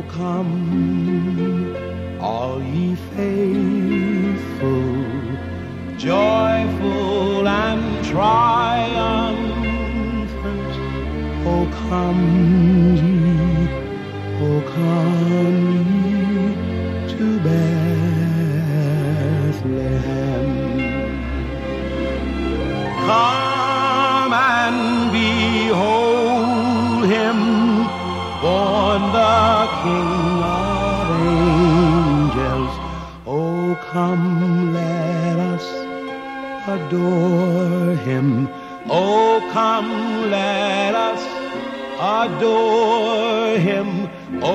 come, all ye faithful, joyful and triumphant. Oh come ye, oh come ye to Bethlehem. Come and behold him, born the King of angels. Oh come, let us adore him. Oh come, let us adore him.